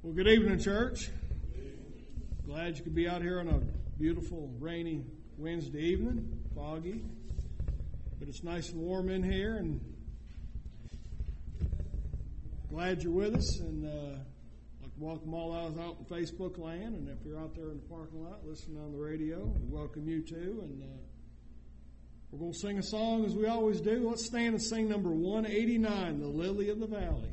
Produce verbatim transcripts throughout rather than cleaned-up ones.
Well, good evening, church. Glad you could be out here on a beautiful, rainy Wednesday evening, foggy. But it's nice and warm in here, and glad you're with us. And uh, I'd like to welcome all those out in Facebook land. And if you're out there in the parking lot listening on the radio, we welcome you too. And uh, we're going to sing a song as we always do. Let's stand and sing number one eighty-nine, The Lily of the Valley.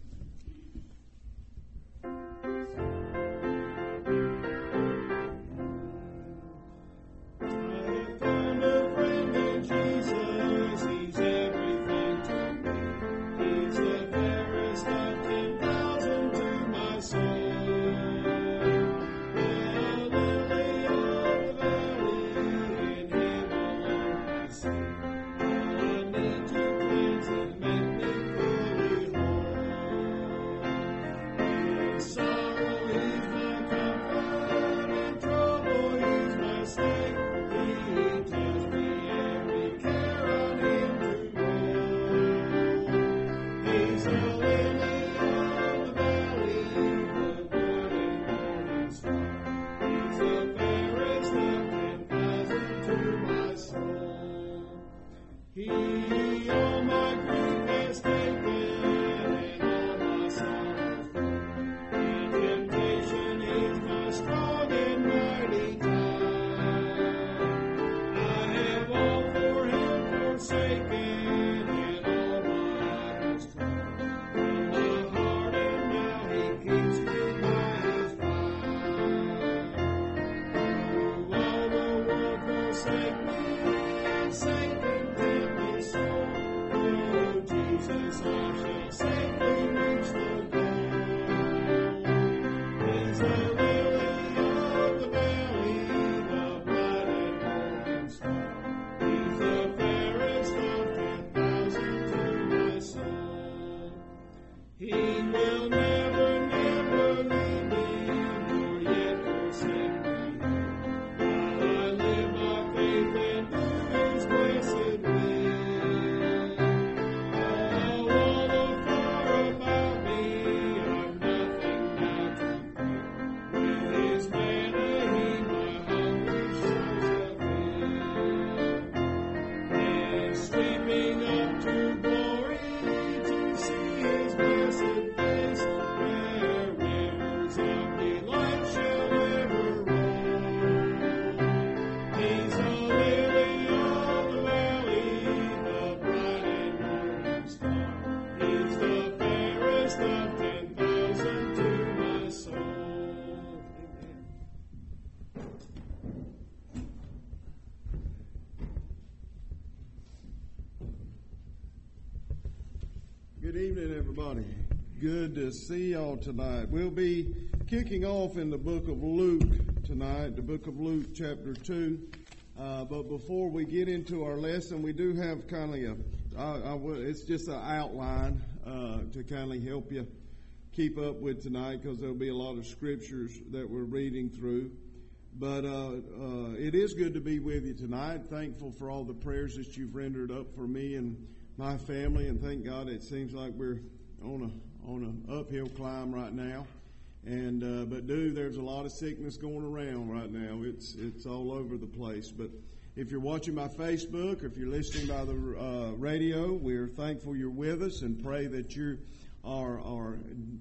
Good evening, everybody. Good to see y'all tonight. We'll be kicking off in the book of Luke tonight, the book of Luke chapter two. Uh, but before we get into our lesson, we do have kind of a, I, I, it's just an outline uh, to kind of help you keep up with tonight, because there'll be a lot of scriptures that we're reading through. But uh, uh, it is good to be with you tonight. Thankful for all the prayers that you've rendered up for me and my family, and thank God it seems like we're on a on an uphill climb right now. And uh, but dude, there's a lot of sickness going around right now. It's it's all over the place. But if you're watching by Facebook, or if you're listening by the uh, radio, we're thankful you're with us, and pray that you are are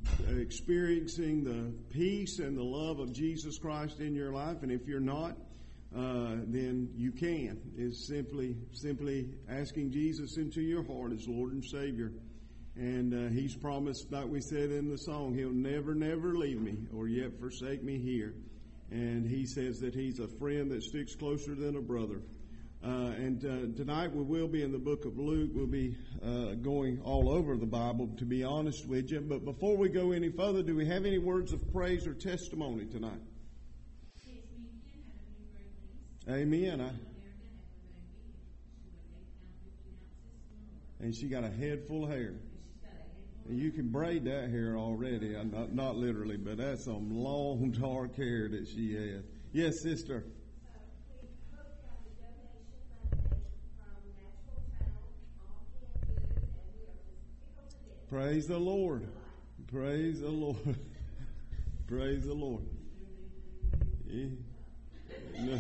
experiencing the peace and the love of Jesus Christ in your life. And if you're not, Uh, then you can. It's simply simply asking Jesus into your heart as Lord and Savior. And uh, He's promised, like we said in the song, He'll never, never leave me or yet forsake me here. And He says that He's a friend that sticks closer than a brother. Uh, and uh, tonight we will be in the book of Luke. We'll be uh, going all over the Bible, to be honest with you. But before we go any further, do we have any words of praise or testimony tonight? Amen. I, and she got a head full of hair. And you can braid that hair already. Not, not literally, but that's some long, dark hair that she has. Yes, sister. Praise the Lord. Praise the Lord. Praise the Lord. Yeah. No.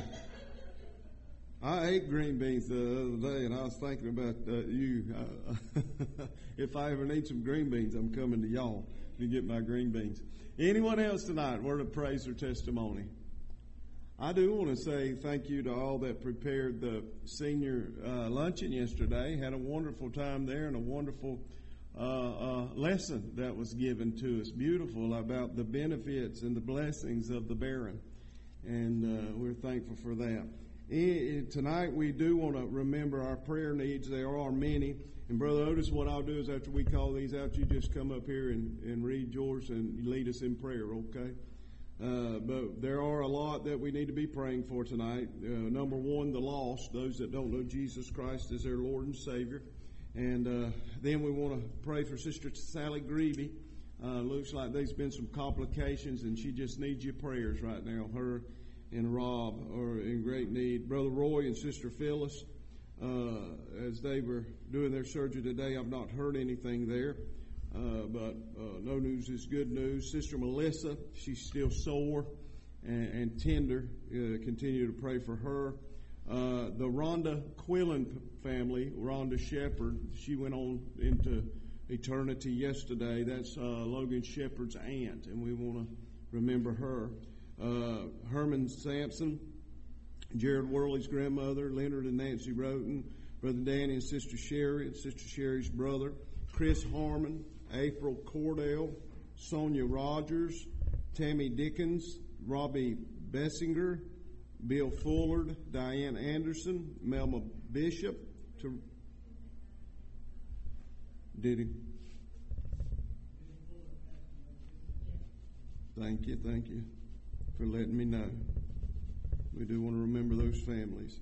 I ate green beans the other day, and I was thinking about uh, you. Uh, if I ever need some green beans, I'm coming to y'all to get my green beans. Anyone else tonight? Word of praise or testimony? I do want to say thank you to all that prepared the senior uh, luncheon yesterday. Had a wonderful time there and a wonderful uh, uh, lesson that was given to us. Beautiful about the benefits and the blessings of the barren. And uh, we're thankful for that. In, tonight we do want to remember our prayer needs. There are many. And Brother Otis, what I'll do is after we call these out, you just come up here and, and read yours and lead us in prayer, okay? Uh, but there are a lot that we need to be praying for tonight. Uh, number one, the lost, those that don't know Jesus Christ as their Lord and Savior. And uh, then we want to pray for Sister Sally Greavy. Uh, looks like there's been some complications, and she just needs your prayers right now. Her and Rob are in great need. Brother Roy and Sister Phyllis, uh, as they were doing their surgery today, I've not heard anything there. Uh, but uh, no news is good news. Sister Melissa, she's still sore and, and tender. Uh, continue to pray for her. Uh, the Rhonda Quillen family, Rhonda Shepherd, she went on into eternity yesterday. That's uh, Logan Shepherd's aunt, and we want to remember her. Uh, Herman Sampson, Jared Worley's grandmother, Leonard and Nancy Roten, Brother Danny and Sister Sherry, and Sister Sherry's brother, Chris Harmon, April Cordell, Sonia Rogers, Tammy Dickens, Robbie Bessinger, Bill Fullard, Diane Anderson, Melma Bishop. To, did he? Thank you, thank you for letting me know. We do want to remember those families.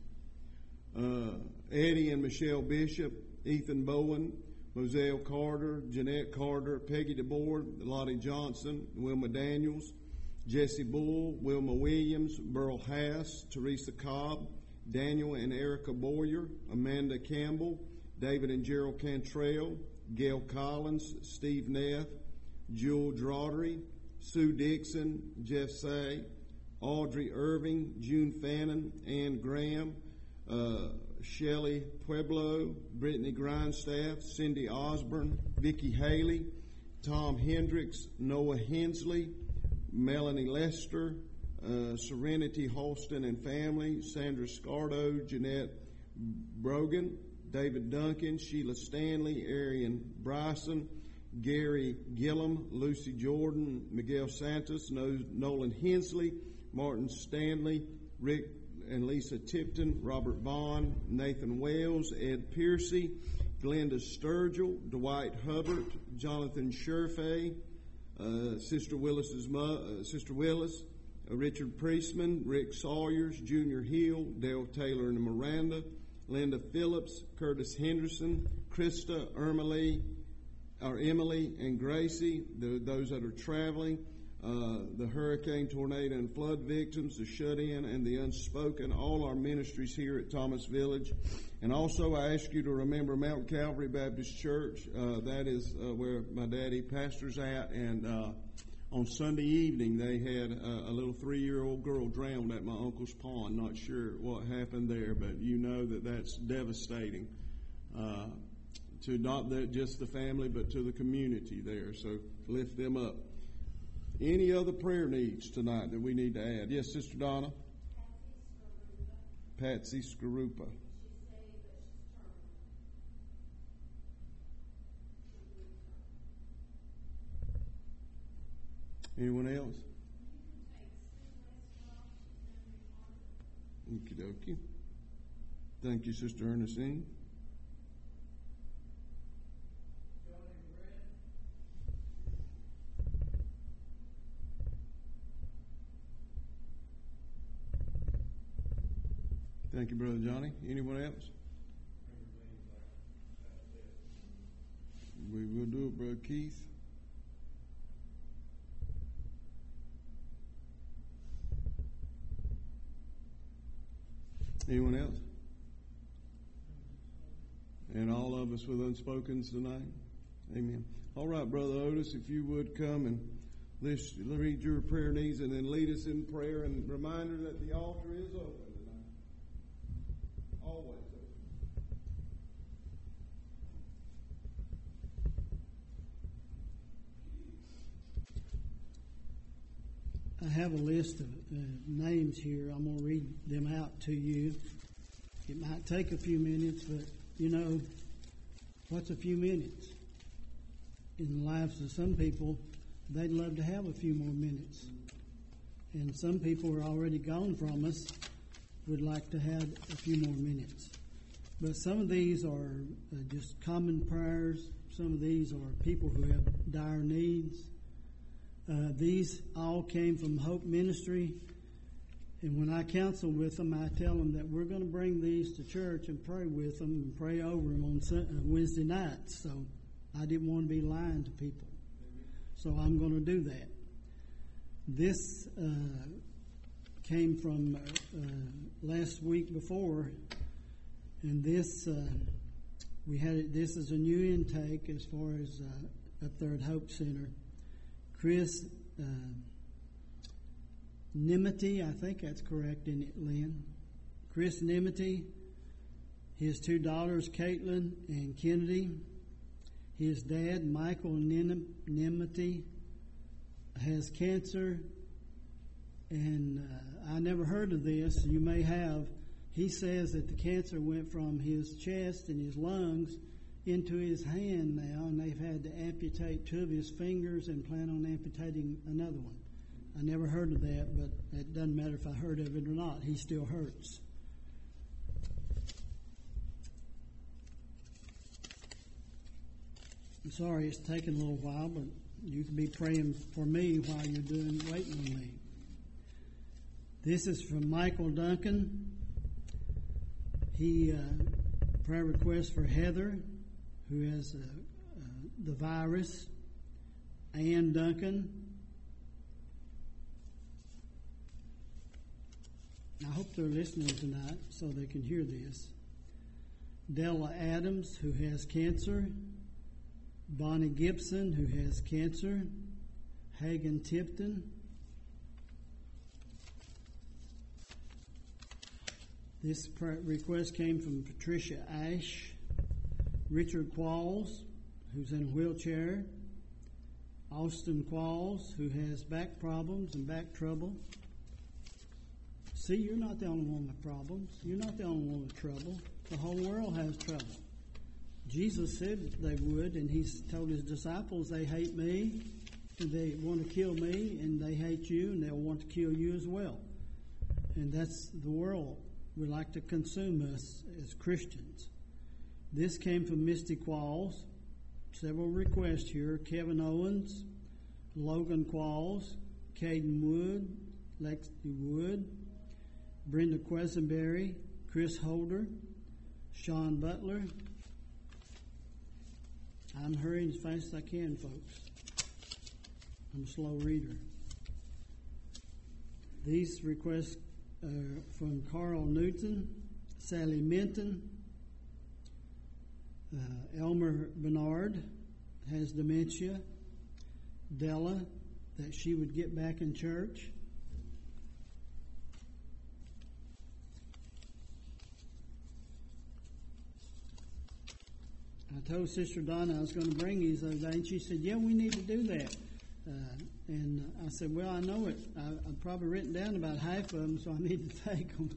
Uh, Eddie and Michelle Bishop, Ethan Bowen, Moselle Carter, Jeanette Carter, Peggy DeBoer, Lottie Johnson, Wilma Daniels, Jesse Bull, Wilma Williams, Burl Hass, Teresa Cobb, Daniel and Erica Boyer, Amanda Campbell, David and Gerald Cantrell, Gail Collins, Steve Neff, Jewel Draughtery, Sue Dixon, Jeff Say, Audrey Irving, June Fannin, Ann Graham, uh, Shelley Pueblo, Brittany Grindstaff, Cindy Osborne, Vicki Haley, Tom Hendricks, Noah Hensley, Melanie Lester, uh, Serenity Holston and family, Sandra Scardo, Jeanette Brogan, David Duncan, Sheila Stanley, Arian Bryson, Gary Gillum, Lucy Jordan, Miguel Santos, Nolan Hensley, Martin Stanley, Rick and Lisa Tipton, Robert Vaughn, Nathan Wells, Ed Piercy, Glenda Sturgill, Dwight Hubbard, Jonathan Sherfay, uh, Sister Willis's mo- uh, Sister Willis, uh, Richard Priestman, Rick Sawyers, Junior Hill, Dale Taylor and Miranda, Linda Phillips, Curtis Henderson, Krista, Emily, or Emily and Gracie, the, those that are traveling. Uh, the hurricane, tornado, and flood victims, the shut-in, and the unspoken, all our ministries here at Thomas Village. And also I ask you to remember Mount Calvary Baptist Church. Uh, that is uh, where my daddy pastors at. And uh, on Sunday evening, they had a, a little three-year-old girl drowned at my uncle's pond. Not sure what happened there, but you know that that's devastating uh, to not the, just the family, but to the community there. So lift them up. Any other prayer needs tonight that we need to add? Yes, Sister Donna? Patsy Skarupa. Anyone else? Okie dokie. Thank you, Sister Ernestine. Thank you, Brother Johnny. Anyone else? We will do it, Brother Keith. Anyone else? And all of us with unspokens tonight? Amen. All right, Brother Otis, if you would come and let's read your prayer needs and then lead us in prayer, and reminder that the altar is open tonight. Always open. I have a list of uh, names here. I'm going to read them out to you. It might take a few minutes, but, you know, what's a few minutes? In the lives of some people, they'd love to have a few more minutes. And some people who are already gone from us would like to have a few more minutes. But some of these are uh, just common prayers. Some of these are people who have dire needs. Uh, these all came from Hope Ministry. And when I counsel with them, I tell them that we're going to bring these to church and pray with them and pray over them on Sun- uh, Wednesday nights. So I didn't want to be lying to people. So I'm going to do that. This uh, came from uh, uh, last week before. And this, uh, we had it, this is a new intake as far as uh, up there at Hope Center. Chris uh, Nimity, I think that's correct, isn't it, Lynn? Chris Nimity, his two daughters, Caitlin and Kennedy. His dad, Michael Nim- Nimity, has cancer, and uh, I never heard of this. You may have. He says that the cancer went from his chest and his lungs into his hand now, and they've had to amputate two of his fingers and plan on amputating another one. I never heard of that, but it doesn't matter if I heard of it or not. He still hurts. I'm sorry it's taken a little while, but you can be praying for me while you're doing waiting on me. This is from Michael Duncan. He uh, prayer request for Heather, who has uh, uh, the virus. Ann Duncan. I hope they're listening tonight so they can hear this. Della Adams, who has cancer. Bonnie Gibson, who has cancer. Hagen Tipton. This request came from Patricia Ash. Richard Qualls, who's in a wheelchair. Austin Qualls, who has back problems and back trouble. See, you're not the only one with problems. You're not the only one with trouble. The whole world has trouble. Jesus said they would, and he's told his disciples they hate me, and they want to kill me, and they hate you, and they'll want to kill you as well. And that's the world would like to consume us as Christians. This came from Misty Qualls. Several requests here. Kevin Owens, Logan Qualls, Caden Wood, Lexi Wood, Brenda Quesenberry, Chris Holder, Sean Butler. I'm hurrying as fast as I can, folks. I'm a slow reader. These requests are from Carl Newton, Sally Minton, uh, Elmer Bernard has dementia, Della, that she would get back in church. I told Sister Donna I was going to bring these the other day, and she said, yeah, we need to do that. Uh, and I said, well, I know it. I, I've probably written down about half of them, so I need to take them.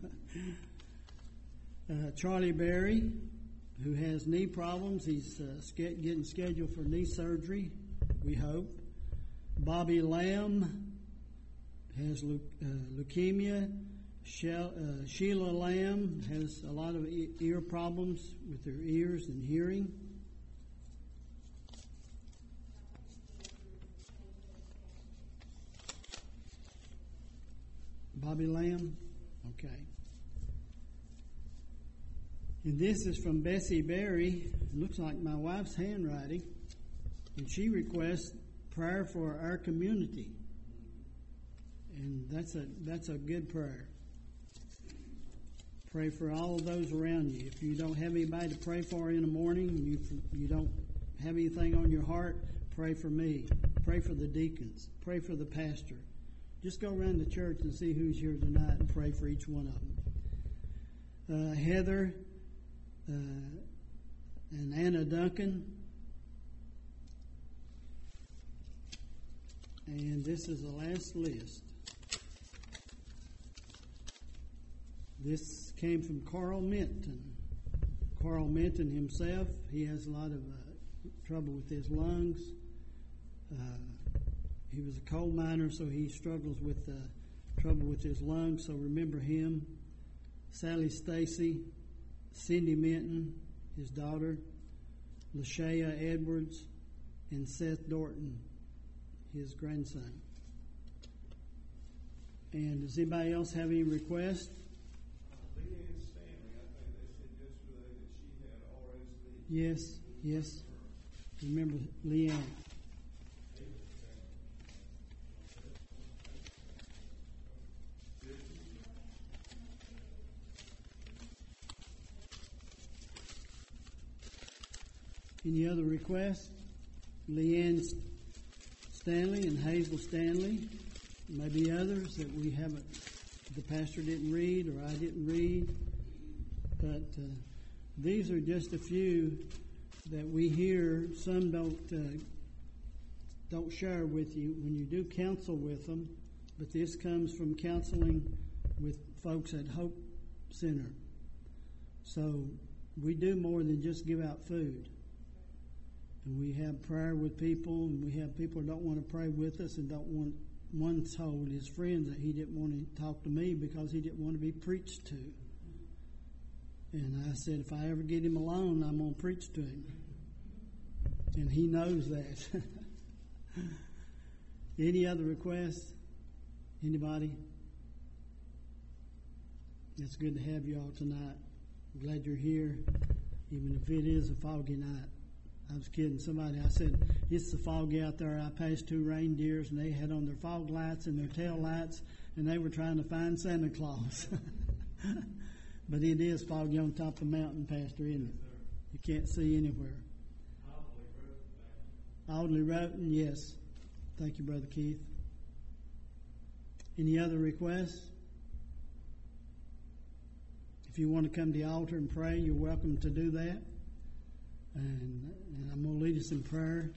uh, Charlie Berry, who has knee problems. He's uh, ske- getting scheduled for knee surgery, we hope. Bobby Lamb has leu- uh, leukemia. She- uh, Sheila Lamb has a lot of e- ear problems with her ears and hearing. Bobby Lamb? Okay. And this is from Bessie Berry. It looks like my wife's handwriting. And she requests prayer for our community. And that's a that's a good prayer. Pray for all of those around you. If you don't have anybody to pray for in the morning, you you don't have anything on your heart, pray for me. Pray for the deacons. Pray for the pastor. Just go around the church and see who's here tonight and pray for each one of them. Uh, Heather uh, and Anna Duncan. And this is the last list. This came from Carl Minton. Carl Minton himself, he has a lot of uh, trouble with his lungs. Uh, he was a coal miner, so he struggles with uh, trouble with his lungs, so remember him. Sally Stacy, Cindy Minton, his daughter, Lashaya Edwards, and Seth Dorton, his grandson. And does anybody else have any requests? Uh, Leanne Stanley, I think they said yesterday that she had R S V. Yes, yes. Remember Leanne. Any other requests? Leanne Stanley and Hazel Stanley. Maybe others that we haven't, the pastor didn't read or I didn't read. But uh, these are just a few that we hear. Some don't uh, don't share with you when you do counsel with them. But this comes from counseling with folks at Hope Center. So we do more than just give out food. And we have prayer with people, and we have people who don't want to pray with us and don't want. One told his friends that he didn't want to talk to me because he didn't want to be preached to. And I said, if I ever get him alone, I'm going to preach to him. And he knows that. Any other requests? Anybody? It's good to have you all tonight. I'm glad you're here, even if it is a foggy night. I was kidding somebody. I said, it's so foggy out there. I passed two reindeers, and they had on their fog lights and their tail lights, and they were trying to find Santa Claus. But it is foggy on top of the mountain, Pastor, isn't it? You can't see anywhere. Audley Roten, yes. Thank you, Brother Keith. Any other requests? If you want to come to the altar and pray, you're welcome to do that. And, and I'm going to lead us in prayer.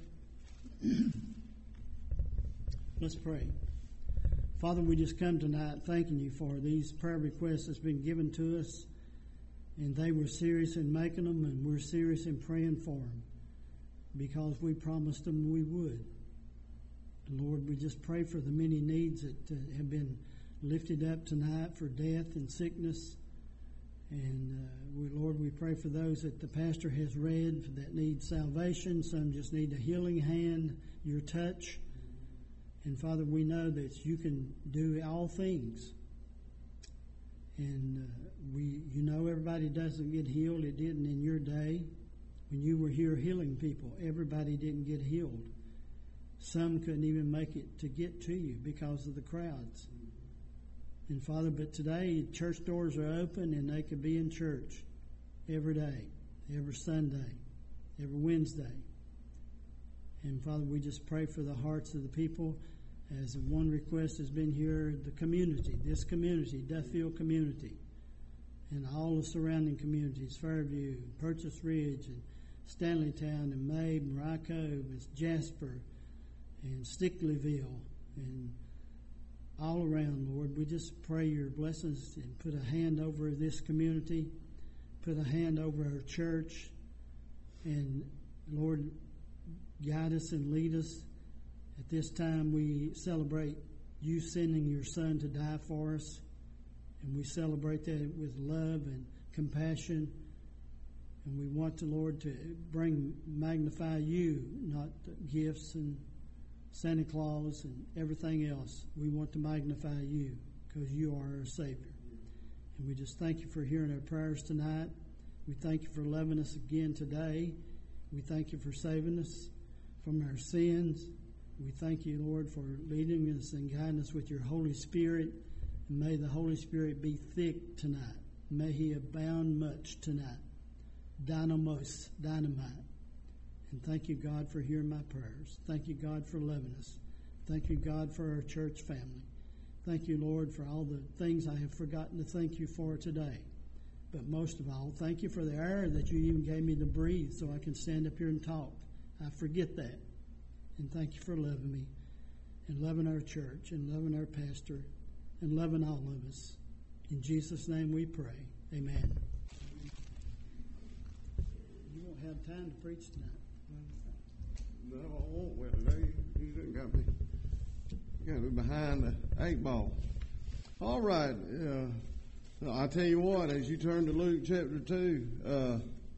Let's pray. Father, we just come tonight thanking you for these prayer requests that's been given to us. And they were serious in making them, and we're serious in praying for them because we promised them we would. Lord, we just pray for the many needs that uh, have been lifted up tonight for death and sickness. And, uh, we, Lord, we pray for those that the pastor has read that need salvation. Some just need a healing hand, your touch. And, Father, we know that you can do all things. And uh, we, you know everybody doesn't get healed. It didn't in your day. When you were here healing people, everybody didn't get healed. Some couldn't even make it to get to you because of the crowds. And Father, but today church doors are open and they could be in church every day, every Sunday, every Wednesday. And Father, we just pray for the hearts of the people. As one request has been here, the community, this community, Duffield community, and all the surrounding communities, Fairview, Purchase Ridge, and Stanleytown, and Mabe, and Rye Cove, and Jasper, and Stickleyville, and all around, Lord. We just pray your blessings and put a hand over this community, put a hand over our church, and Lord, guide us and lead us. At this time, we celebrate you sending your Son to die for us, and we celebrate that with love and compassion. And we want the Lord to bring, magnify you, not gifts and Santa Claus and everything else. We want to magnify you because you are our Savior. And we just thank you for hearing our prayers tonight. We thank you for loving us again today. We thank you for saving us from our sins. We thank you, Lord, for leading us and guiding us with your Holy Spirit. And may the Holy Spirit be thick tonight. May he abound much tonight. Dynamos, dynamite. And thank you, God, for hearing my prayers. Thank you, God, for loving us. Thank you, God, for our church family. Thank you, Lord, for all the things I have forgotten to thank you for today. But most of all, thank you for the air that you even gave me to breathe so I can stand up here and talk. I forget that. And thank you for loving me and loving our church and loving our pastor and loving all of us. In Jesus' name we pray. Amen. You won't have time to preach tonight. No, I won't. Well, no, you, you didn't got me. You got me behind the eight ball. All right. Uh, I tell you what, as you turn to Luke chapter two, uh,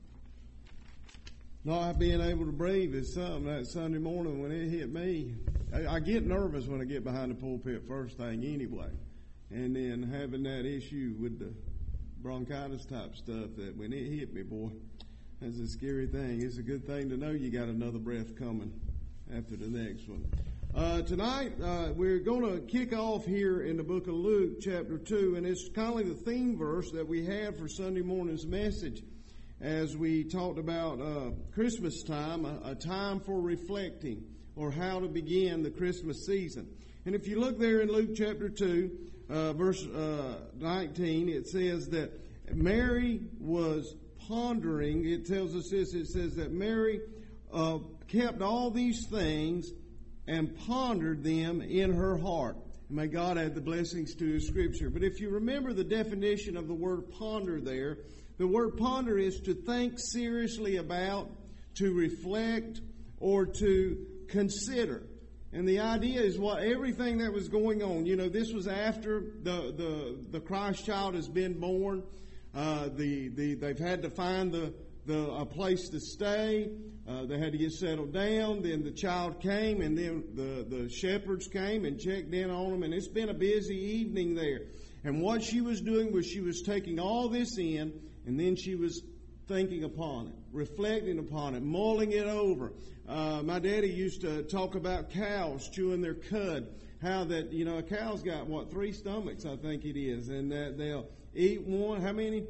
not being able to breathe is something. That Sunday morning when it hit me, I, I get nervous when I get behind the pulpit first thing anyway, and then having that issue with the bronchitis type stuff, that when it hit me, boy, that's a scary thing. It's a good thing to know you got another breath coming after the next one. Uh, tonight, uh, we're going to kick off here in the book of Luke, chapter two, and it's kind of the theme verse that we have for Sunday morning's message as we talked about uh, Christmas time, a, a time for reflecting or how to begin the Christmas season. And if you look there in Luke chapter two, uh, verse uh, nineteen, it says that Mary was pondering. It tells us this. It says that Mary uh, kept all these things and pondered them in her heart. May God add the blessings to His Scripture. But if you remember the definition of the word ponder there, the word ponder is to think seriously about, to reflect, or to consider. And the idea is what everything that was going on. You know, this was after the the, the Christ child has been born. Uh, the, the, they've had to find the, the, a place to stay. Uh, they had to get settled down. Then the child came, and then the, the shepherds came and checked in on them. And it's been a busy evening there. And what she was doing was she was taking all this in, and then she was thinking upon it, reflecting upon it, mulling it over. Uh, my daddy used to talk about cows chewing their cud. How that, you know, a cow's got, what, three stomachs, I think it is. And that they'll eat one, how many?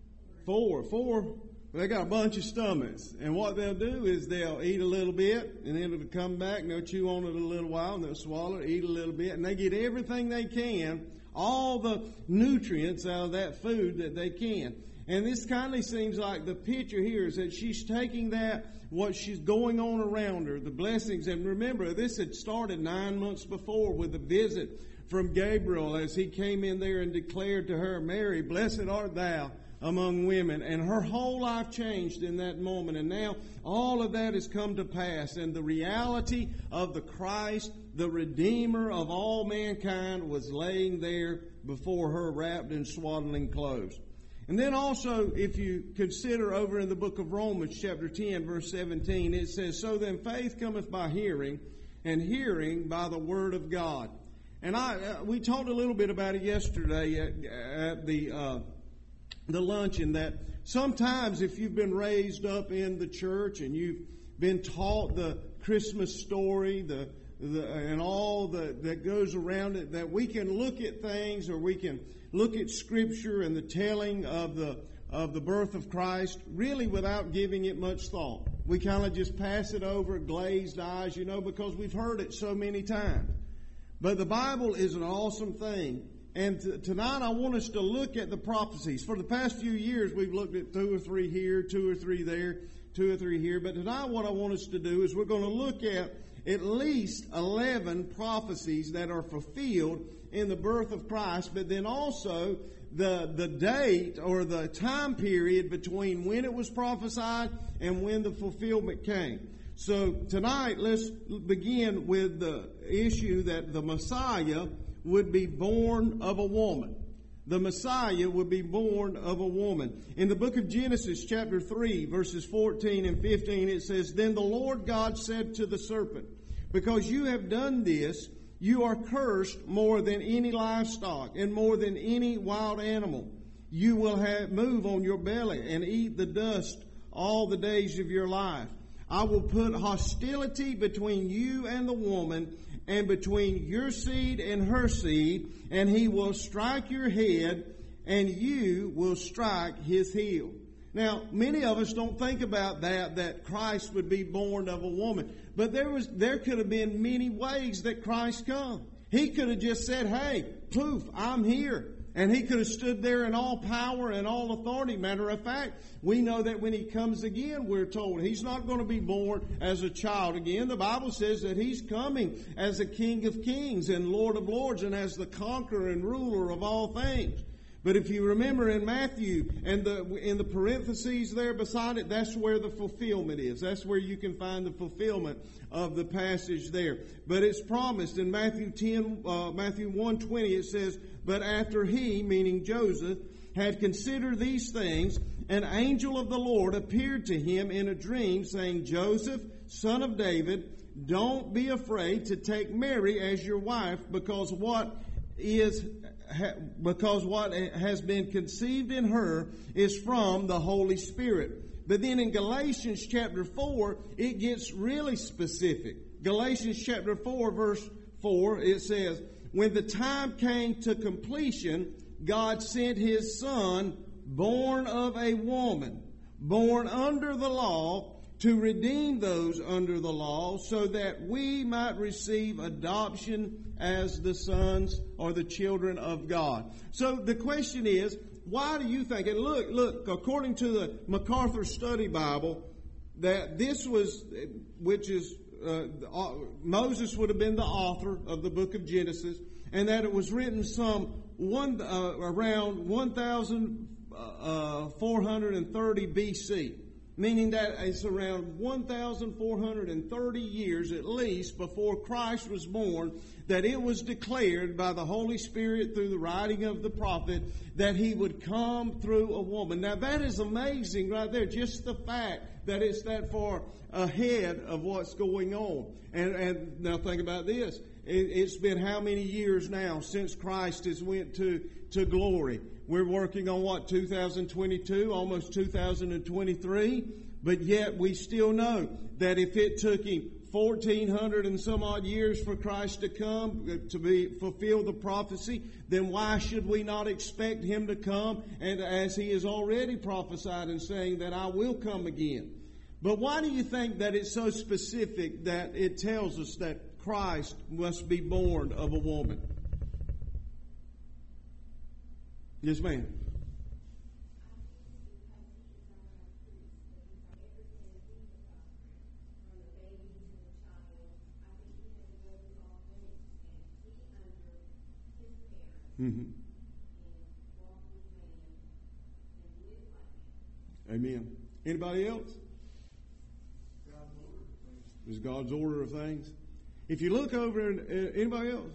Four. Four. They got a bunch of stomachs. And what they'll do is they'll eat a little bit, and then it'll come back, and they'll chew on it a little while, and they'll swallow it, eat a little bit, and they get everything they can, all the nutrients out of that food that they can. And this kind of seems like the picture here is that she's taking that, what she's going on around her, the blessings. And remember, this had started nine months before with a visit from Gabriel as he came in there and declared to her, Mary, blessed art thou among women. And her whole life changed in that moment. And now all of that has come to pass. And the reality of the Christ, the Redeemer of all mankind, was laying there before her wrapped in swaddling clothes. And then also, if you consider over in the book of Romans, chapter ten, verse seventeen, it says, so then faith cometh by hearing, and hearing by the word of God. And I, uh, we talked a little bit about it yesterday at, at the uh, the luncheon, that sometimes if you've been raised up in the church and you've been taught the Christmas story, the, the and all the, that goes around it, that we can look at things, or we can look at Scripture and the telling of the of the birth of Christ really without giving it much thought. We kind of just pass it over, glazed eyes, you know, because we've heard it so many times. But the Bible is an awesome thing. And t- tonight I want us to look at the prophecies. For the past few years we've looked at two or three here, two or three there, two or three here. But tonight what I want us to do is we're going to look at at least eleven prophecies that are fulfilled in the birth of Christ, but then also the the date or the time period between when it was prophesied and when the fulfillment came. So tonight, let's begin with the issue that the Messiah would be born of a woman. The Messiah would be born of a woman. In the book of Genesis, chapter three, verses fourteen and fifteen, it says, then the Lord God said to the serpent, because you have done this, you are cursed more than any livestock and more than any wild animal. You will have, move on your belly and eat the dust all the days of your life. I will put hostility between you and the woman, and between your seed and her seed, and he will strike your head, and you will strike his heel. Now, many of us don't think about that, that Christ would be born of a woman. But there was, there could have been many ways that Christ come. He could have just said, hey, poof, I'm here. And he could have stood there in all power and all authority. Matter of fact, we know that when he comes again, we're told he's not going to be born as a child again. The Bible says that he's coming as a King of Kings and Lord of Lords and as the conqueror and ruler of all things. But if you remember in Matthew, and the in the parentheses there beside it, that's where the fulfillment is. That's where you can find the fulfillment of the passage there. But it's promised in Matthew ten, uh, Matthew one twenty. It says, "But after he," meaning Joseph, "had considered these things, an angel of the Lord appeared to him in a dream, saying, Joseph, son of David, don't be afraid to take Mary as your wife, because what is because what has been conceived in her is from the Holy Spirit." But then in Galatians chapter four, it gets really specific. Galatians chapter four, verse four, it says, "When the time came to completion, God sent his Son, born of a woman, born under the law, to redeem those under the law, so that we might receive adoption as the sons or the children of God." So the question is, why do you think, and look, look, according to the MacArthur Study Bible, that this was, which is, uh, Moses would have been the author of the book of Genesis, and that it was written some one, uh, around one thousand four hundred thirty B C. Meaning that it's around one thousand four hundred thirty years at least before Christ was born, that it was declared by the Holy Spirit through the writing of the prophet that he would come through a woman. Now that is amazing right there, just the fact that it's that far ahead of what's going on. And, and now think about this. It, it's been how many years now since Christ has went to, to glory? We're working on what, two thousand twenty-two, almost two thousand twenty-three, but yet we still know that if it took him fourteen hundred and some odd years for Christ to come, to be fulfill the prophecy, then why should we not expect him to come, and as he has already prophesied and saying that I will come again? But why do you think that it's so specific that it tells us that Christ must be born of a woman? Yes, ma'am. Mm-hmm. Amen. Anybody else? Is God's order of things. If you look over, in, uh, anybody else?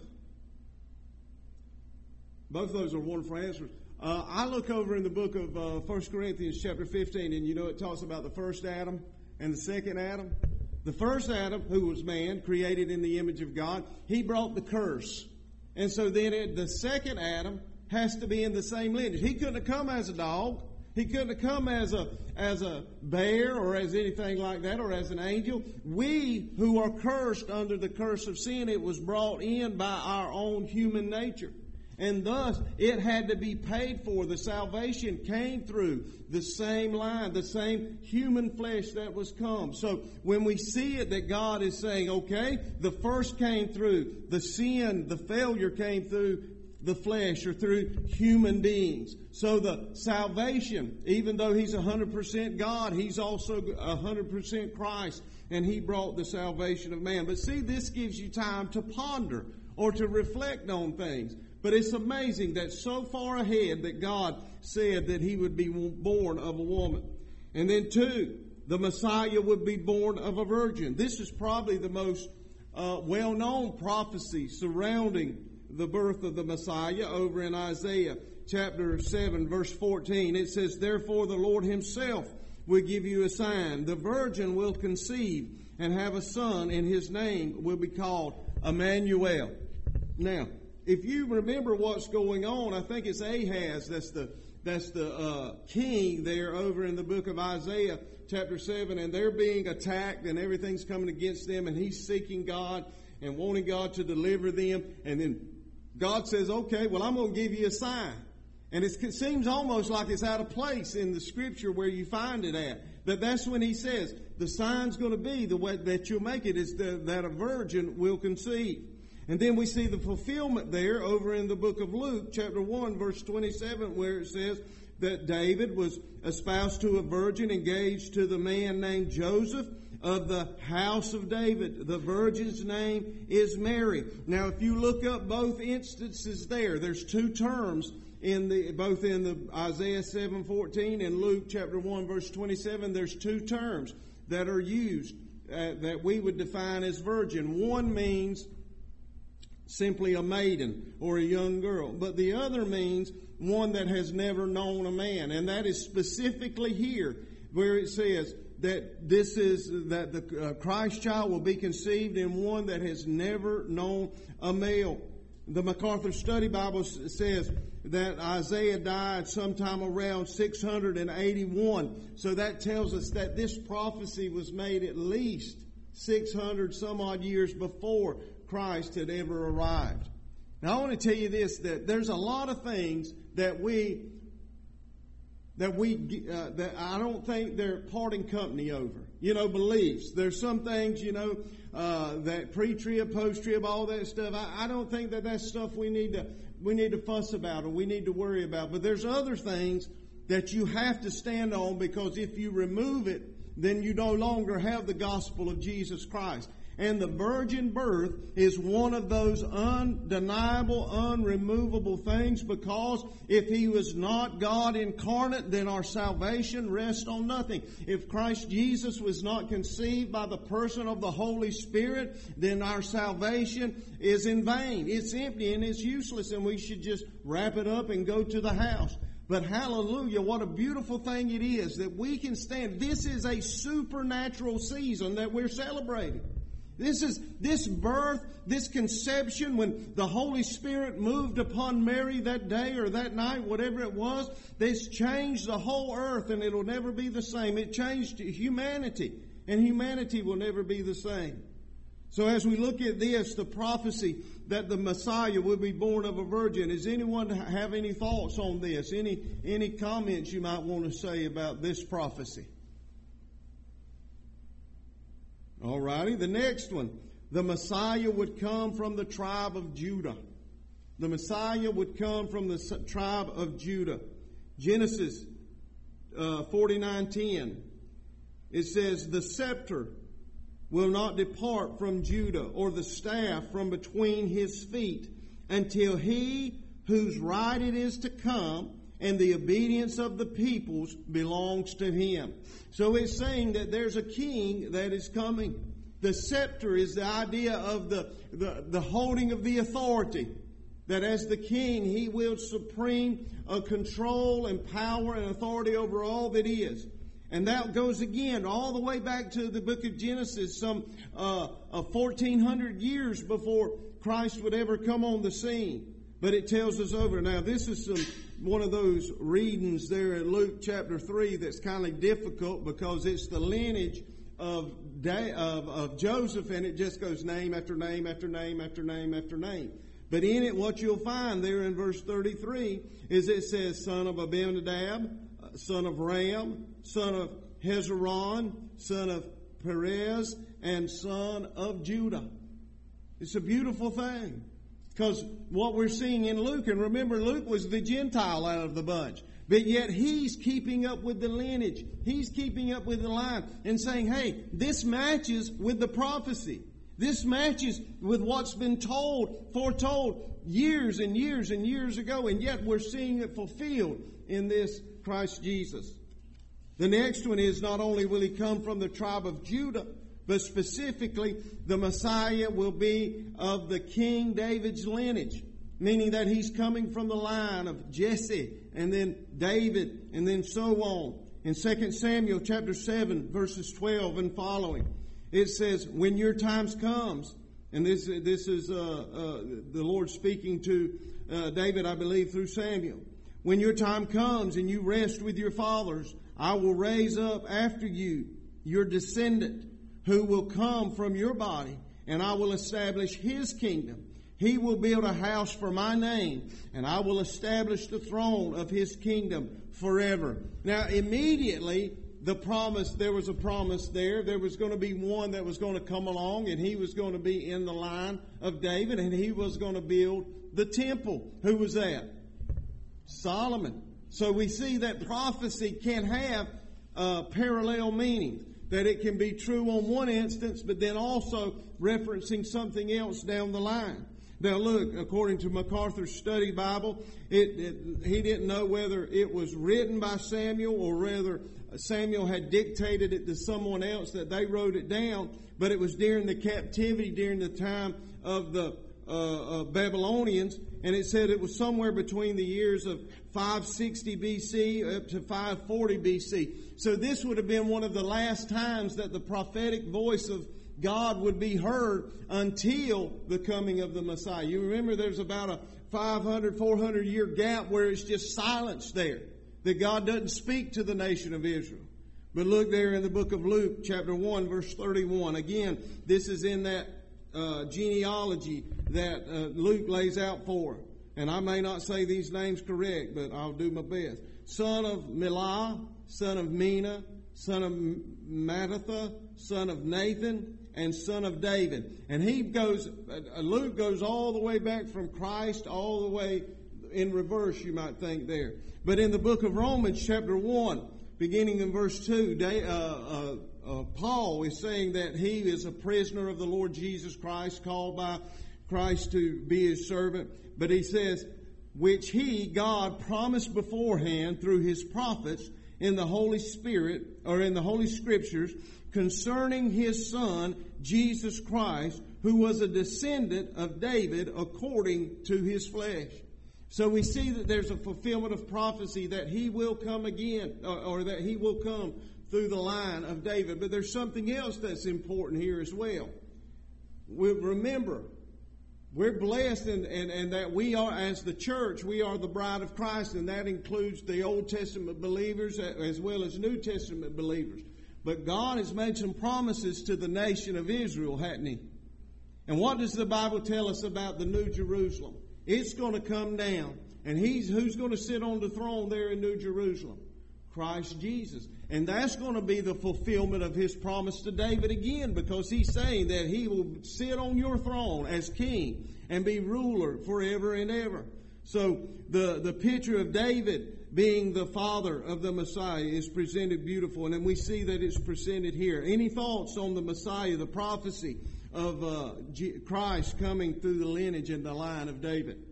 Both of those are wonderful answers. Uh, I look over in the book of uh, First Corinthians chapter fifteen, and you know it talks about the first Adam and the second Adam. The first Adam, who was man, created in the image of God, he brought the curse. And so then it, the second Adam has to be in the same lineage. He couldn't have come as a dog. He couldn't have come as a as a bear or as anything like that or as an angel. We who are cursed under the curse of sin, it was brought in by our own human nature. And thus, it had to be paid for. The salvation came through the same line, the same human flesh that was come. So when we see it that God is saying, okay, the first came through, the sin, the failure came through the flesh or through human beings. So the salvation, even though he's one hundred percent God, he's also one hundred percent Christ. And he brought the salvation of man. But see, this gives you time to ponder or to reflect on things. But it's amazing that so far ahead that God said that he would be born of a woman. And then two, the Messiah would be born of a virgin. This is probably the most uh, well-known prophecy surrounding the birth of the Messiah over in Isaiah chapter seven, verse fourteen. It says, "Therefore the Lord himself will give you a sign. The virgin will conceive and have a son, and his name will be called Emmanuel." Now, if you remember what's going on, I think it's Ahaz that's the that's the uh, king there over in the book of Isaiah chapter seven, and they're being attacked and everything's coming against them, and he's seeking God and wanting God to deliver them. And then God says, okay, well, I'm going to give you a sign. And it's, it seems almost like it's out of place in the Scripture where you find it at. But that's when he says, the sign's going to be the way that you'll make it is the, that a virgin will conceive. And then we see the fulfillment there over in the book of Luke, chapter one, verse twenty-seven, where it says that David was espoused to a virgin engaged to the man named Joseph of the house of David. The virgin's name is Mary. Now, if you look up both instances there, there's two terms in the both in the Isaiah seven fourteen and Luke chapter one, verse twenty-seven. There's two terms that are used uh, that we would define as virgin. One means simply a maiden or a young girl, but the other means one that has never known a man, and that is specifically here where it says that this is that the uh, Christ child will be conceived in one that has never known a male. The MacArthur Study Bible says that Isaiah died sometime around six hundred eighty-one, so that tells us that this prophecy was made at least six hundred some odd years before Christ had ever arrived. Now I want to tell you this, that there's a lot of things that we that we uh, that I don't think they're parting company over. You know, beliefs. There's some things, you know, uh, that pre-trib, post-trib, all that stuff. I, I don't think that that's stuff we need to we need to fuss about or we need to worry about. But there's other things that you have to stand on, because if you remove it, then you no longer have the gospel of Jesus Christ. And the virgin birth is one of those undeniable, unremovable things, because if He was not God incarnate, then our salvation rests on nothing. If Christ Jesus was not conceived by the person of the Holy Spirit, then our salvation is in vain. It's empty and it's useless, and we should just wrap it up and go to the house. But hallelujah, what a beautiful thing it is that we can stand. This is a supernatural season that we're celebrating. This is this birth, this conception, when the Holy Spirit moved upon Mary that day or that night, whatever it was, this changed the whole earth, and it'll never be the same. It changed humanity, and humanity will never be the same. So as we look at this, the prophecy that the Messiah would be born of a virgin, does anyone have any thoughts on this? Any, any comments you might want to say about this prophecy? All righty. The next one. The Messiah would come from the tribe of Judah. The Messiah would come from the tribe of Judah. Genesis uh, forty-nine ten. It says, the scepter will not depart from Judah, or the staff from between his feet, until he whose right it is to come and the obedience of the peoples belongs to him. So it's saying that there's a king that is coming. The scepter is the idea of the, the, the holding of the authority. That as the king, he wields supreme uh, control and power and authority over all that is. And that goes again all the way back to the book of Genesis, some uh, uh, fourteen hundred years before Christ would ever come on the scene. But it tells us over. Now, this is some one of those readings there in Luke chapter three that's kind of difficult, because it's the lineage of, of, of Joseph, and it just goes name after name after name after name after name. But in it, what you'll find there in verse thirty-three is it says, son of Abinadab, son of Ram, son of Hezron, son of Perez, and son of Judah. It's a beautiful thing. Because what we're seeing in Luke, and remember, Luke was the Gentile out of the bunch, but yet he's keeping up with the lineage. He's keeping up with the line and saying, hey, this matches with the prophecy. This matches with what's been told, foretold years and years and years ago, and yet we're seeing it fulfilled in this Christ Jesus. The next one is, not only will he come from the tribe of Judah, but specifically, the Messiah will be of the King David's lineage, meaning that he's coming from the line of Jesse, and then David, and then so on. In Second Samuel chapter seven, verses twelve and following, it says, when your times comes, and this this is uh, uh, the Lord speaking to uh, David, I believe, through Samuel. When your time comes and you rest with your fathers, I will raise up after you your descendant, who will come from your body, and I will establish his kingdom. He will build a house for my name, and I will establish the throne of his kingdom forever. Now, immediately, the promise, there was a promise there. There was going to be one that was going to come along, and he was going to be in the line of David, and he was going to build the temple. Who was that? Solomon. So we see that prophecy can have uh, parallel meanings. That it can be true on one instance, but then also referencing something else down the line. Now look, according to MacArthur's Study Bible, it, it, he didn't know whether it was written by Samuel or whether Samuel had dictated it to someone else, that they wrote it down, but it was during the captivity, during the time of the uh, uh, Babylonians, and it said it was somewhere between the years of five sixty B C up to five forty B C. So this would have been one of the last times that the prophetic voice of God would be heard until the coming of the Messiah. You remember there's about a five hundred, four hundred year gap where it's just silence there, that God doesn't speak to the nation of Israel. But look there in the book of Luke, chapter one, verse thirty-one. Again, this is in that uh, genealogy that uh, Luke lays out for. And I may not say these names correct, but I'll do my best. Son of Milah, son of Mina, son of Mattatha, son of Nathan, and son of David. And he goes, uh, Luke goes all the way back from Christ, all the way in reverse, you might think there. But in the book of Romans, chapter one, beginning in verse two, they, uh, uh, uh, Paul is saying that he is a prisoner of the Lord Jesus Christ, called by Christ to be his servant. But he says, which he, God, promised beforehand through his prophets in the Holy Spirit, or in the Holy Scriptures, concerning his Son, Jesus Christ, who was a descendant of David according to his flesh. So we see that there's a fulfillment of prophecy that he will come again, or, or that he will come through the line of David. But there's something else that's important here as well. We remember, we're blessed and, and, and that we are, as the church, we are the bride of Christ, and that includes the Old Testament believers as well as New Testament believers. But God has made some promises to the nation of Israel, hadn't he? And what does the Bible tell us about the New Jerusalem? It's going to come down. And he's who's going to sit on the throne there in New Jerusalem? Christ Jesus. And that's going to be the fulfillment of his promise to David again, because he's saying that he will sit on your throne as king and be ruler forever and ever. So the, the picture of David being the father of the Messiah is presented beautiful, and then we see that it's presented here. Any thoughts on the Messiah, the prophecy of uh, G- Christ coming through the lineage and the line of David?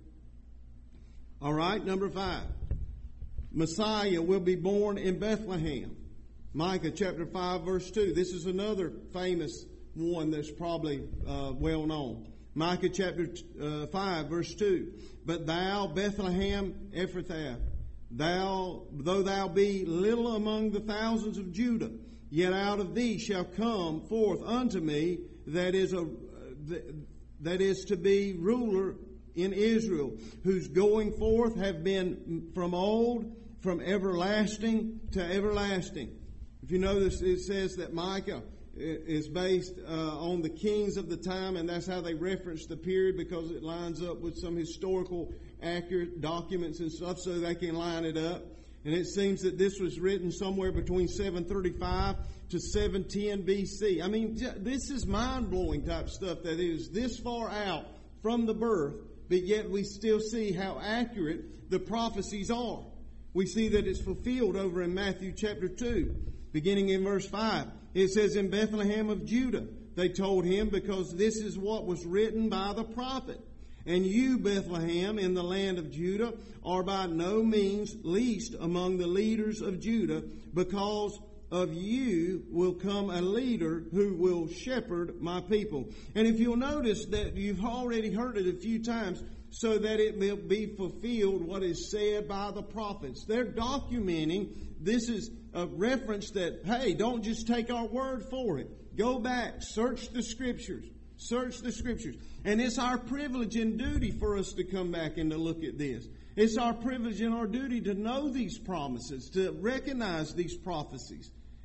All right, number five. Messiah will be born in Bethlehem. Micah chapter five verse two. This is another famous one that's probably uh, well known. Micah chapter uh, five verse two. But thou, Bethlehem Ephrathah, thou, though thou be little among the thousands of Judah, yet out of thee shall come forth unto me that is a that is to be ruler in Israel, whose going forth have been from old, from everlasting to everlasting. If you notice, it says that Micah is based uh, on the kings of the time, and that's how they reference the period, because it lines up with some historical accurate documents and stuff, so they can line it up. And it seems that this was written somewhere between seven thirty-five to seven ten B C. I mean, this is mind-blowing type stuff that is this far out from the birth, but yet we still see how accurate the prophecies are. We see that it's fulfilled over in Matthew chapter two, beginning in verse five. It says, in Bethlehem of Judah, they told him, because this is what was written by the prophet. And you, Bethlehem, in the land of Judah, are by no means least among the leaders of Judah, because of you will come a leader who will shepherd my people. And if you'll notice that you've already heard it a few times, so that it will be fulfilled what is said by the prophets. They're documenting, this is a reference that, hey, don't just take our word for it. Go back, search the Scriptures. Search the Scriptures. And it's our privilege and duty for us to come back and to look at this. It's our privilege and our duty to know these promises, to recognize these prophecies.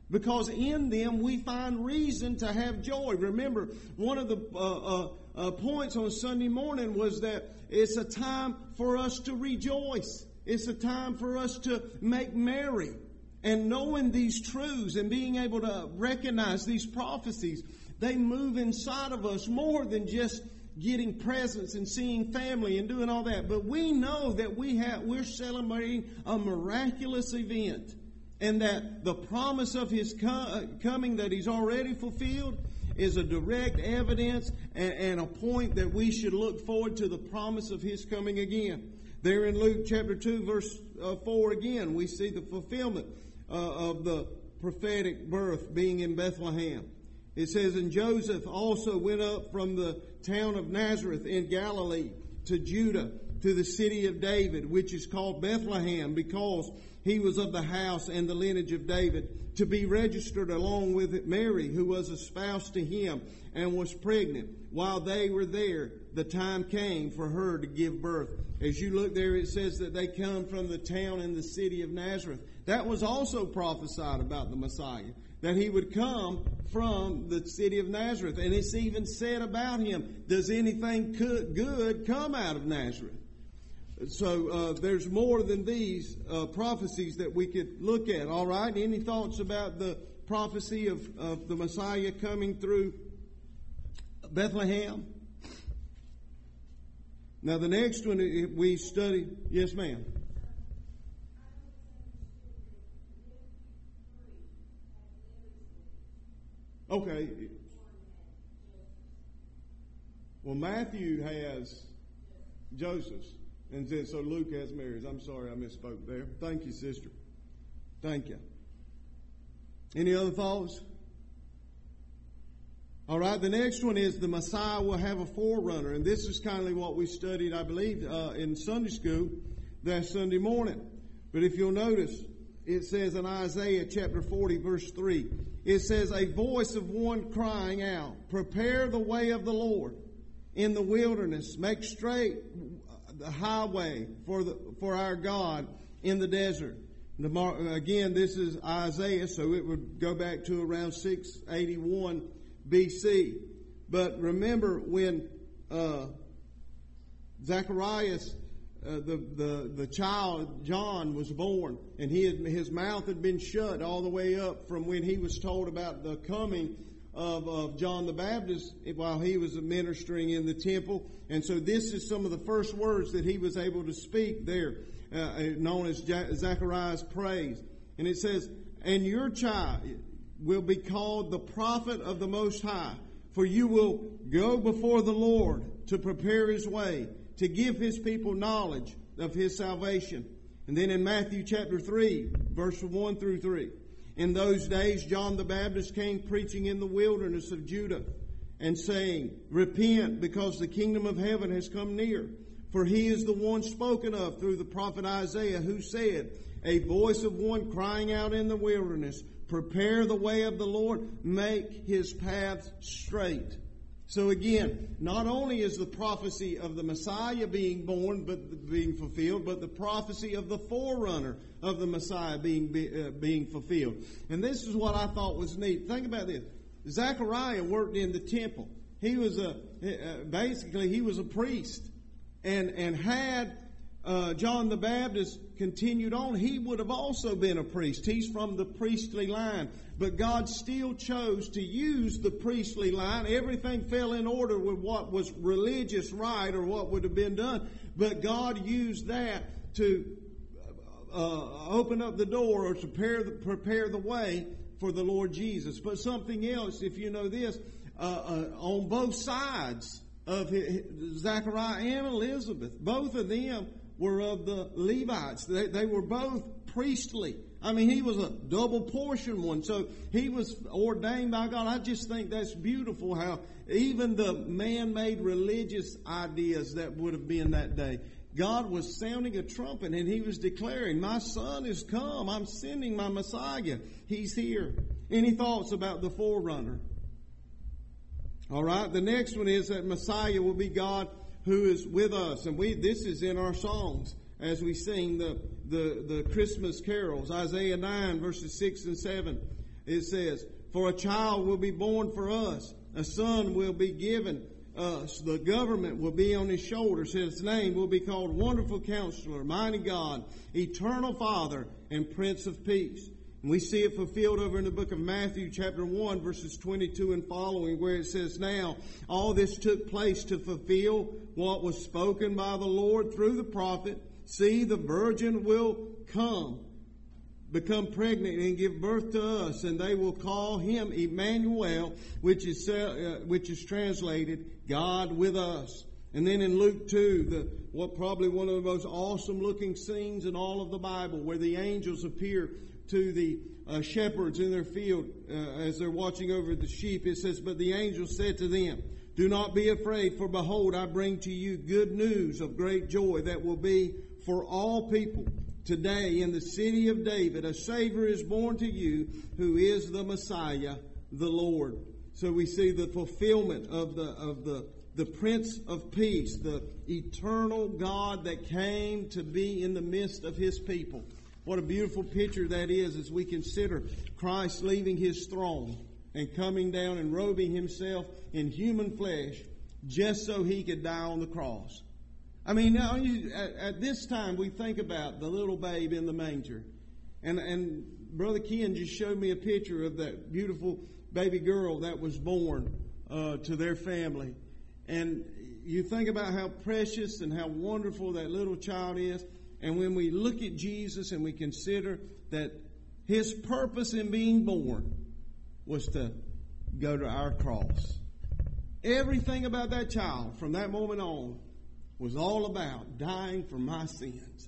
Because in them we find reason to have joy. Remember, one of the uh, uh, uh, points on Sunday morning was that it's a time for us to rejoice. It's a time for us to make merry. And knowing these truths and being able to recognize these prophecies, they move inside of us more than just getting presents and seeing family and doing all that. But we know that we have, we're celebrating a miraculous event. And that the promise of His co- coming that He's already fulfilled is a direct evidence and, and a point that we should look forward to the promise of His coming again. There in Luke chapter two, verse uh, four again, we see the fulfillment uh, of the prophetic birth being in Bethlehem. It says, and Joseph also went up from the town of Nazareth in Galilee to Judah, to the city of David, which is called Bethlehem, because he was of the house and the lineage of David, to be registered along with Mary, who was espoused to him and was pregnant. While they were there, the time came for her to give birth. As you look there, it says that they come from the town and the city of Nazareth. That was also prophesied about the Messiah, that he would come from the city of Nazareth. And it's even said about him, does anything good come out of Nazareth? So uh, there's more than these uh, prophecies that we could look at. All right, any thoughts about the prophecy of, of the Messiah coming through Bethlehem? Now the next one we study. Yes, ma'am. Okay. Well, Matthew has Joseph's. And then, so Luke has Mary's. I'm sorry I misspoke there. Thank you, sister. Thank you. Any other thoughts? All right, the next one is the Messiah will have a forerunner. And this is kind of what we studied, I believe, uh, in Sunday school that Sunday morning. But if you'll notice, it says in Isaiah chapter forty, verse three, it says, a voice of one crying out, prepare the way of the Lord in the wilderness, make straight the highway for the for our God in the desert. The, again, this is Isaiah, so it would go back to around six eighty-one B C. But remember when uh, Zacharias, uh, the, the the child John, was born, and he had, his mouth had been shut all the way up from when he was told about the coming Of, of John the Baptist while he was ministering in the temple. And so this is some of the first words that he was able to speak there, uh, known as Zachariah's praise. And it says, and your child will be called the prophet of the Most High, for you will go before the Lord to prepare His way, to give His people knowledge of His salvation. And then in Matthew chapter three, verse one through three, in those days, John the Baptist came preaching in the wilderness of Judah and saying, repent, because the kingdom of heaven has come near. For he is the one spoken of through the prophet Isaiah, who said, a voice of one crying out in the wilderness, prepare the way of the Lord, make His path straight. So again, not only is the prophecy of the Messiah being born, but being fulfilled, but the prophecy of the forerunner of the Messiah being uh, being fulfilled. And this is what I thought was neat. Think about this. Zechariah worked in the temple. He was a uh, basically he was a priest, and and had uh, John the Baptist continued on, he would have also been a priest. He's from the priestly line. But God still chose to use the priestly line. Everything fell in order with what was religious right or what would have been done. But God used that to uh, open up the door or to prepare the, prepare the way for the Lord Jesus. But something else, if you know this, uh, uh, on both sides of his, Zechariah and Elizabeth, both of them were of the Levites. They, they were both priestly. I mean, he was a double portion one. So he was ordained by God. I just think that's beautiful how even the man-made religious ideas that would have been that day, God was sounding a trumpet and He was declaring, my Son is come. I'm sending my Messiah. He's here. Any thoughts about the forerunner? All right. The next one is that Messiah will be God who is with us. And we this is in our songs as we sing the, the, the Christmas carols. Isaiah nine, verses six and seven. It says, for a child will be born for us, a son will be given us, the government will be on his shoulders. His name will be called Wonderful Counselor, Mighty God, Eternal Father, and Prince of Peace. And we see it fulfilled over in the book of Matthew chapter one, verses twenty-two and following, where it says, now all this took place to fulfill what was spoken by the Lord through the prophet. See, the virgin will come, become pregnant and give birth to us, and they will call him Emmanuel, which is uh, which is translated God with us. And then in Luke two, the what probably one of the most awesome looking scenes in all of the Bible, where the angels appear to the uh, shepherds in their field uh, as they're watching over the sheep. It says, but the angel said to them, do not be afraid, for behold, I bring to you good news of great joy that will be for all people. Today in the city of David, a Savior is born to you, who is the Messiah, the Lord. So we see the fulfillment of the of the the Prince of Peace, the eternal God that came to be in the midst of His people. What a beautiful picture that is as we consider Christ leaving His throne and coming down and robing Himself in human flesh just so He could die on the cross. I mean, now you, at, at this time we think about the little babe in the manger. And, and Brother Ken just showed me a picture of that beautiful baby girl that was born uh, to their family. And you think about how precious and how wonderful that little child is. And when we look at Jesus and we consider that His purpose in being born was to go to our cross. Everything about that child from that moment on was all about dying for my sins,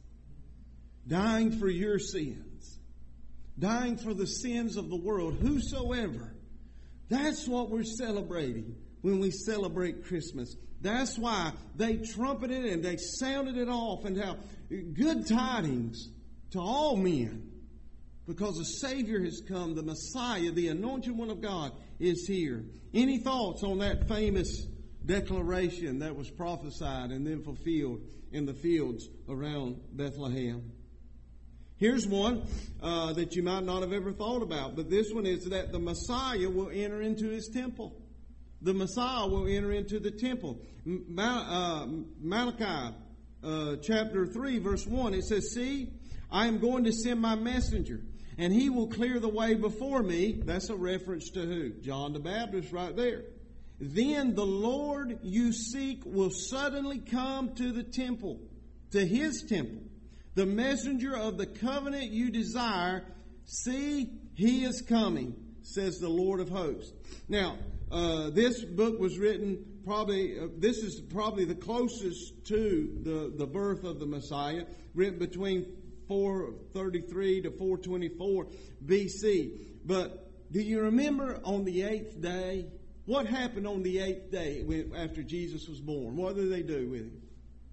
dying for your sins, dying for the sins of the world, whosoever. That's what we're celebrating when we celebrate Christmas. That's why they trumpeted and they sounded it off and how good tidings to all men, because the Savior has come, the Messiah, the anointed one of God is here. Any thoughts on that famous declaration that was prophesied and then fulfilled in the fields around Bethlehem? Here's one uh, that you might not have ever thought about, but this one is that the Messiah will enter into His temple. The Messiah will enter into the temple. Mal- uh, Malachi uh, chapter three, verse one, it says, see, I am going to send my messenger, and he will clear the way before me. That's a reference to who? John the Baptist right there. Then the Lord you seek will suddenly come to the temple, to His temple. The messenger of the covenant you desire, see, He is coming, says the Lord of hosts. Now, uh, this book was written probably, uh, this is probably the closest to the, the birth of the Messiah, written between four thirty-three to four twenty-four B C. But do you remember on the eighth day? What happened on the eighth day when, after Jesus was born? What did they do with Him?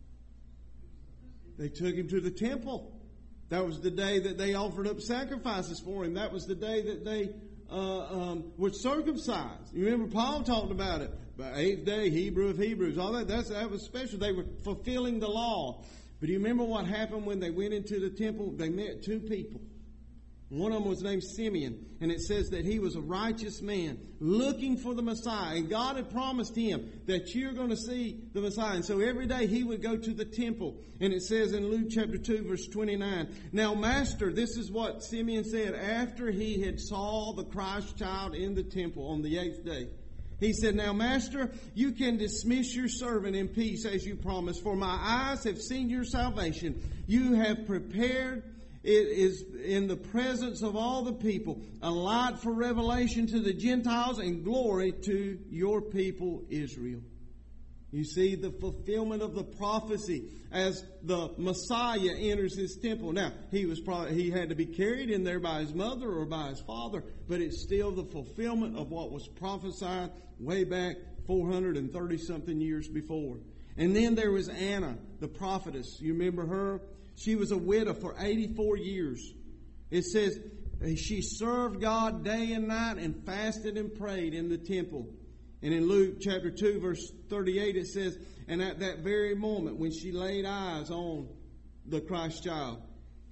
They took Him to the temple. That was the day that they offered up sacrifices for Him. That was the day that they uh, um, were circumcised. You remember Paul talked about it. The eighth day, Hebrew of Hebrews, all that. That's, that was special. They were fulfilling the law. But do you remember what happened when they went into the temple? They met two people. One of them was named Simeon, and it says that he was a righteous man looking for the Messiah. And God had promised him that you're going to see the Messiah. And so every day he would go to the temple. And it says in Luke chapter two, verse twenty-nine, now, Master, this is what Simeon said after he had saw the Christ child in the temple on the eighth day. He said, now, Master, you can dismiss your servant in peace as you promised, for my eyes have seen your salvation. You have prepared it is in the presence of all the people, a light for revelation to the Gentiles and glory to your people Israel. You see the fulfillment of the prophecy as the Messiah enters His temple. Now, he was probably, he had to be carried in there by his mother or by his father, but it's still the fulfillment of what was prophesied way back four hundred thirty something years before. And then there was Anna, the prophetess. You remember her? She was a widow for eighty-four years. It says she served God day and night and fasted and prayed in the temple. And in Luke chapter two, verse thirty-eight, it says, and at that very moment when she laid eyes on the Christ child,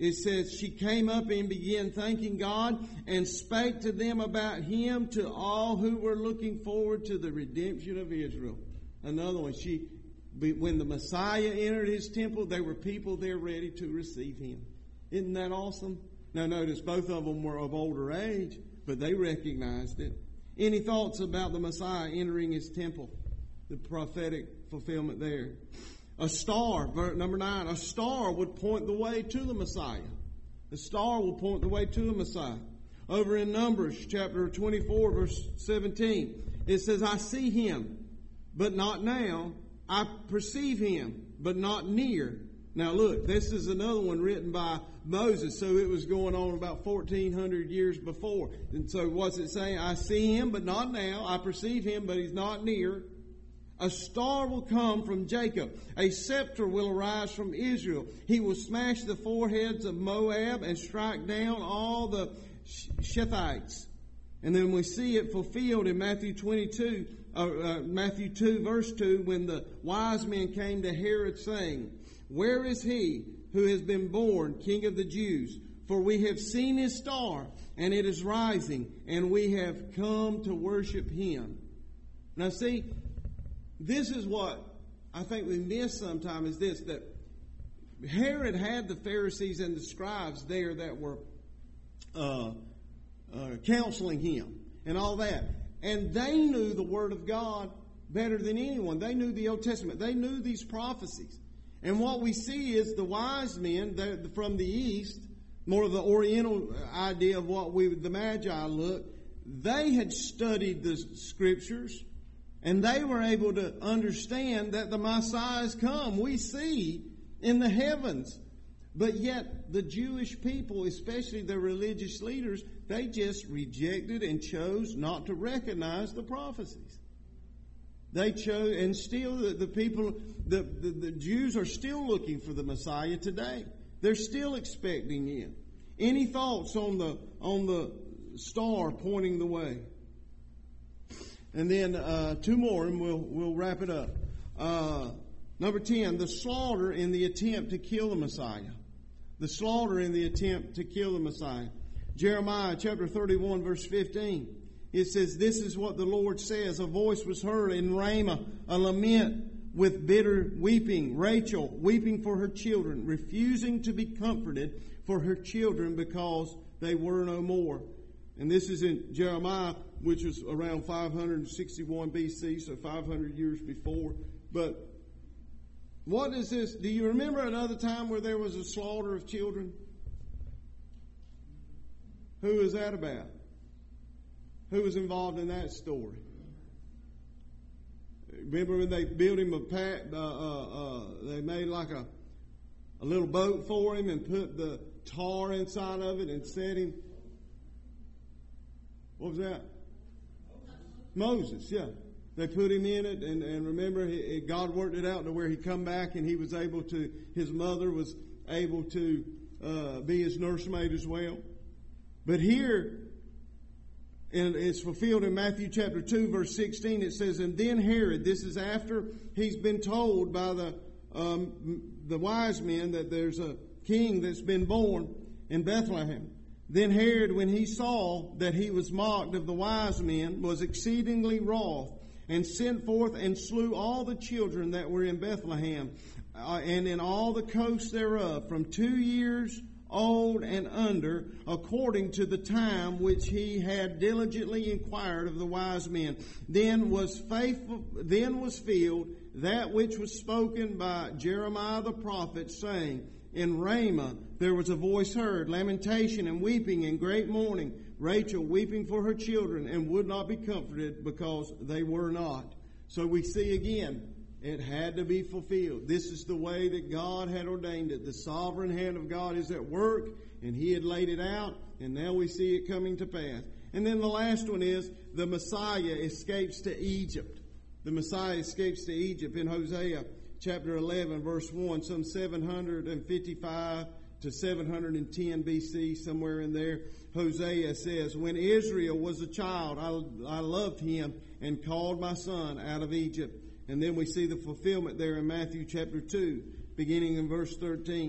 it says, she came up and began thanking God and spake to them about Him to all who were looking forward to the redemption of Israel. Another one, she, when the Messiah entered His temple, there were people there ready to receive Him. Isn't that awesome? Now notice both of them were of older age, but they recognized it. Any thoughts about the Messiah entering His temple? The prophetic fulfillment there. A star, number nine, a star would point the way to the Messiah. The star will point the way to the Messiah. Over in Numbers chapter twenty-four, verse seventeen, it says, I see Him, but not now. I perceive Him, but not near. Now look, this is another one written by Moses, so it was going on about fourteen hundred years before. And so what's it saying? I see Him, but not now. I perceive Him, but He's not near. A star will come from Jacob. A scepter will arise from Israel. He will smash the foreheads of Moab and strike down all the Shethites. And then we see it fulfilled in Matthew twenty-two, uh, uh, Matthew two, verse two, when the wise men came to Herod saying, where is He who has been born King of the Jews? For we have seen His star, and it is rising, and we have come to worship Him. Now see, this is what I think we miss sometimes, is this, that Herod had the Pharisees and the scribes there that were uh, uh, counseling him and all that. And they knew the Word of God better than anyone. They knew the Old Testament. They knew these prophecies. And what we see is the wise men from the East, more of the Oriental idea of what we, the Magi look, they had studied the Scriptures, and they were able to understand that the Messiah has come. We see in the heavens. But yet the Jewish people, especially the religious leaders, they just rejected and chose not to recognize the prophecies. They chose, and still the, the people, the, the, the Jews are still looking for the Messiah today. They're still expecting Him. Any thoughts on the on the star pointing the way? And then uh, two more, and we'll we'll wrap it up. Uh, number ten, the slaughter in the attempt to kill the Messiah. The slaughter in the attempt to kill the Messiah. Jeremiah chapter thirty-one, verse fifteen. It says, this is what the Lord says. A voice was heard in Ramah, a lament with bitter weeping. Rachel weeping for her children, refusing to be comforted for her children because they were no more. And this is in Jeremiah, which was around five hundred sixty-one B C, so five hundred years before. But what is this? Do you remember another time where there was a slaughter of children? Who is that about? Who was involved in that story? Remember when they built him a pat, uh, uh, uh, they made like a, a little boat for him and put the tar inside of it and set him. What was that? Moses, yeah. They put him in it, and, and remember, he, God worked it out to where he come back and he was able to, his mother was able to uh, be his nursemaid as well. But here, and it's fulfilled in Matthew chapter two, verse sixteen. It says, and then Herod, this is after he's been told by the um, the wise men that there's a king that's been born in Bethlehem. Then Herod, when he saw that he was mocked of the wise men, was exceedingly wroth, and sent forth and slew all the children that were in Bethlehem, uh, and in all the coasts thereof, from two years old and under, according to the time which he had diligently inquired of the wise men. Then was faithful, then was filled that which was spoken by Jeremiah the prophet, saying, in Ramah there was a voice heard, lamentation and weeping and great mourning, Rachel weeping for her children, and would not be comforted because they were not. So we see again, it had to be fulfilled. This is the way that God had ordained it. The sovereign hand of God is at work, and He had laid it out, and now we see it coming to pass. And then the last one is, the Messiah escapes to Egypt. The Messiah escapes to Egypt in Hosea chapter eleven, verse one, some seven hundred fifty-five to seven hundred ten B C, somewhere in there. Hosea says, when Israel was a child, I, I loved him and called my son out of Egypt. And then we see the fulfillment there in Matthew chapter two, beginning in verse thirteen.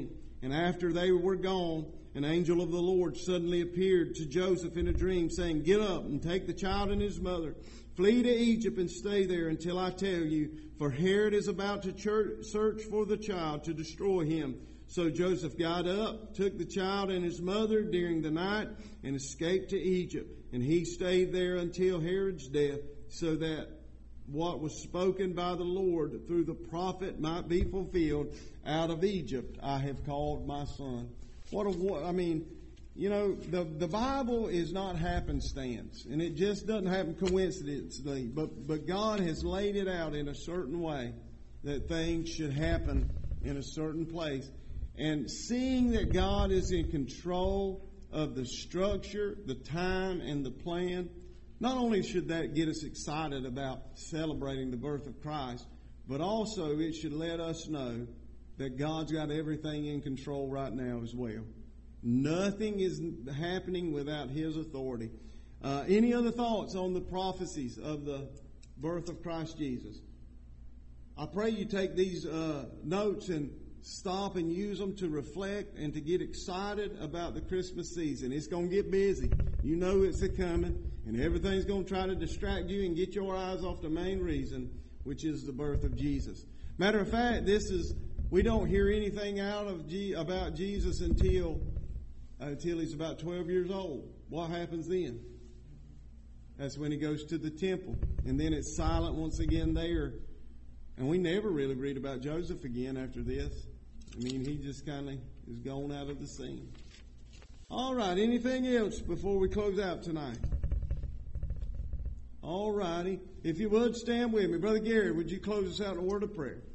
And after they were gone, an angel of the Lord suddenly appeared to Joseph in a dream, saying, "Get up and take the child and his mother. Flee to Egypt and stay there until I tell you, for Herod is about to church, search for the child to destroy him." So Joseph got up, took the child and his mother during the night, and escaped to Egypt. And he stayed there until Herod's death, so that what was spoken by the Lord through the prophet might be fulfilled. "Out of Egypt I have called my son." What a, I mean, you know, the, the Bible is not happenstance, and it just doesn't happen coincidentally, but, but God has laid it out in a certain way that things should happen in a certain place. And seeing that God is in control of the structure, the time, and the plan, not only should that get us excited about celebrating the birth of Christ, but also it should let us know that God's got everything in control right now as well. Nothing is happening without His authority. Uh, any other thoughts on the prophecies of the birth of Christ Jesus? I pray you take these uh, notes and stop and use them to reflect and to get excited about the Christmas season. It's going to get busy. You know it's a coming, and everything's going to try to distract you and get your eyes off the main reason, which is the birth of Jesus. Matter of fact, this is we don't hear anything out of G, about Jesus until uh, until he's about twelve years old. What happens then? That's when he goes to the temple, and then it's silent once again there. And we never really read about Joseph again after this. I mean, he just kind of is gone out of the scene. All right, anything else before we close out tonight? All righty. If you would, stand with me. Brother Gary, would you close us out in a word of prayer?